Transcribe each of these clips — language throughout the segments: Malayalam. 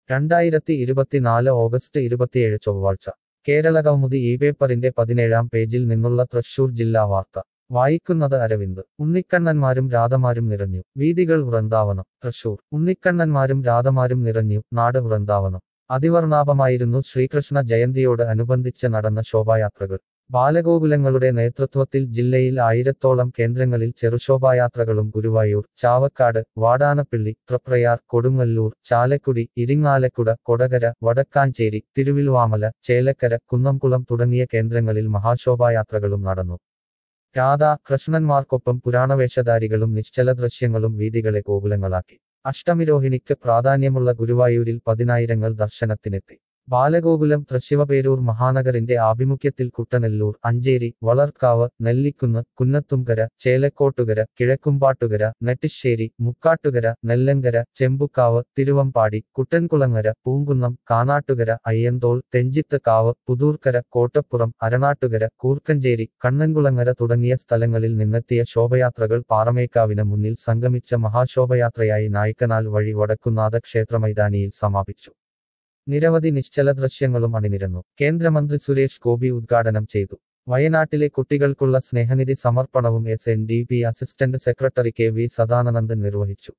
2024 ഓഗസ്റ്റ് 27 ചൊവ്വാഴ്ച കേരളകൗമുദി ഈ പേപ്പറിന്റെ 17-ാം പേജിൽ നിന്നുള്ള തൃശൂർ ജില്ലാ വാർത്ത വായിക്കുന്നത് അരവിന്ദ്. ഉണ്ണിക്കണ്ണന്മാരും രാധമാരും നിറഞ്ഞു വീഥികൾ വൃന്ദാവനം. തൃശൂർ ഉണ്ണിക്കണ്ണന്മാരും രാധമാരും നിറഞ്ഞു നാട് വൃന്ദാവനം. അതിവർണാഭമായിരുന്നു ശ്രീകൃഷ്ണ ജയന്തിയോട് അനുബന്ധിച്ച് നടന്ന ശോഭായാത്രകൾ. ബാലഗോകുലങ്ങളുടെ നേതൃത്വത്തിൽ ജില്ലയിൽ 1000-ഓളം കേന്ദ്രങ്ങളിൽ ചെറുശോഭായാത്രകളും ഗുരുവായൂർ, ചാവക്കാട്, വാടാനപ്പള്ളി, തൃപ്രയാർ, കൊടുങ്ങല്ലൂർ, ചാലക്കുടി, ഇരിങ്ങാലക്കുട, കൊടകര, വടക്കാഞ്ചേരി, തിരുവില്വാമല, ചേലക്കര, കുന്നംകുളം തുടങ്ങിയ കേന്ദ്രങ്ങളിൽ മഹാശോഭായാത്രകളും നടന്നു. രാധാ കൃഷ്ണന്മാർക്കൊപ്പം പുരാണവേഷധാരികളും നിശ്ചല ദൃശ്യങ്ങളും വീഥികളെ ഗോകുലങ്ങളാക്കി. അഷ്ടമിരോഹിണിക്ക് പ്രാധാന്യമുള്ള ഗുരുവായൂരിൽ പതിനായിരങ്ങൾ ദർശനത്തിനെത്തി. ബാലഗോകുലം തൃശ്ശിവപേരൂർ മഹാനഗറിന്റെ ആഭിമുഖ്യത്തിൽ കുട്ടനെല്ലൂർ, അഞ്ചേരി, വളർക്കാവ്, നെല്ലിക്കുന്ന്, കുന്നത്തുംകര, ചേലക്കോട്ടുകര, കിഴക്കുംപാട്ടുകര, നെട്ടിശ്ശേരി, മുക്കാട്ടുകര, നെല്ലങ്കര, ചെമ്പുക്കാവ്, തിരുവമ്പാടി, കുട്ടൻകുളങ്ങര, പൂങ്കുന്നം, കാനാട്ടുകര, അയ്യന്തോൾ, തെഞ്ചിത്ത് കാവ്, പുതൂർക്കര, കോട്ടപ്പുറം, അരണാട്ടുകര, കൂർക്കഞ്ചേരി, കണ്ണൻകുളങ്ങര തുടങ്ങിയ സ്ഥലങ്ങളിൽ നിന്നെത്തിയ ശോഭയാത്രകൾ പാറമേക്കാവിന് മുന്നിൽ സംഗമിച്ച മഹാശോഭയാത്രയായി നായ്ക്കനാൽ വഴി വടക്കുന്നാഥ ക്ഷേത്രമൈതാനിയിൽ സമാപിച്ചു. നിരവധി നിശ്ചല ദൃശ്യങ്ങളും അണിനിരന്നു. കേന്ദ്രമന്ത്രി സുരേഷ് ഗോപി ഉദ്ഘാടനം ചെയ്തു. വയനാട്ടിലെ കുട്ടികൾക്കുള്ള സ്നേഹനിധി സമർപ്പണവും SNDP assistant secretary KV Sadanandan നിർവഹിച്ചു.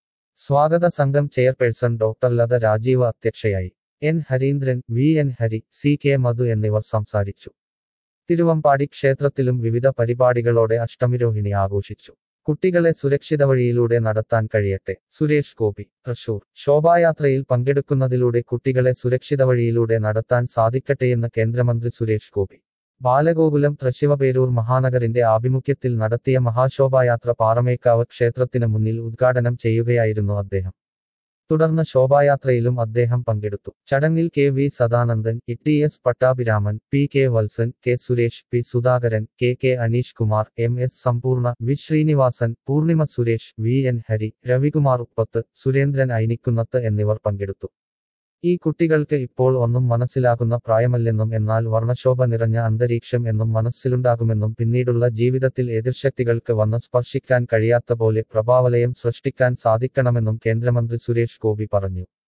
സ്വാഗത സംഘം ചെയർപേഴ്സൺ ഡോക്ടർ ലത രാജീവ് അധ്യക്ഷയായി. N Harindran, VN Hari, CK മധു എന്നിവർ സംസാരിച്ചു. തിരുവമ്പാടി ക്ഷേത്രത്തിലും വിവിധ പരിപാടികളോടെ അഷ്ടമിരോഹിണി ആഘോഷിച്ചു. കുട്ടികളെ സുരക്ഷിത വഴിയിലൂടെ നടത്താൻ കഴിയട്ടെ. സുരേഷ് ഗോപി. തൃശൂർ ശോഭായാത്രയിൽ പങ്കെടുക്കുന്നതിലൂടെ കുട്ടികളെ സുരക്ഷിത വഴിയിലൂടെ നടത്താൻ സാധിക്കട്ടെയെന്ന് കേന്ദ്രമന്ത്രി സുരേഷ് ഗോപി. ബാലഗോകുലം തൃശ്ശിവപേരൂർ മഹാനഗറിന്റെ ആഭിമുഖ്യത്തിൽ നടത്തിയ മഹാശോഭായാത്ര പാറമേക്കാവ് ക്ഷേത്രത്തിന് മുന്നിൽ ഉദ്ഘാടനം ചെയ്യുകയായിരുന്നു അദ്ദേഹം. തുടർന്ന് ശോഭായാത്രയിലും അദ്ദേഹം പങ്കെടുത്തു. ചടങ്ങിൽ KV Sadanandan, TS Pattabhiraman, PK Valsan, K Suresh, P Sudhakaran, KK Aneesh Kumar, MS സമ്പൂർണ്ണ, V ശ്രീനിവാസൻ, പൂർണിമ സുരേഷ്, VN ഹരി, രവികുമാർ ഉപ്പത്ത്, സുരേന്ദ്രൻ ഐനിക്കുന്നത്ത് എന്നിവർ പങ്കെടുത്തു. ഈ കുട്ടികൾക്ക് ഇപ്പോൾ ഒന്നും മനസ്സിലാകുന്ന പ്രായമല്ലെന്നും എന്നാൽ വർണ്ണശോഭ നിറഞ്ഞ അന്തരീക്ഷം എന്നും മനസ്സിലുണ്ടാകുമെന്നും പിന്നീടുള്ള ജീവിതത്തിൽ എതിർശക്തികൾക്ക് വന്ന് സ്പർശിക്കാൻ കഴിയാത്ത പോലെ പ്രഭാവലയം സൃഷ്ടിക്കാൻ സാധിക്കണമെന്നും കേന്ദ്രമന്ത്രി സുരേഷ് ഗോപി പറഞ്ഞു.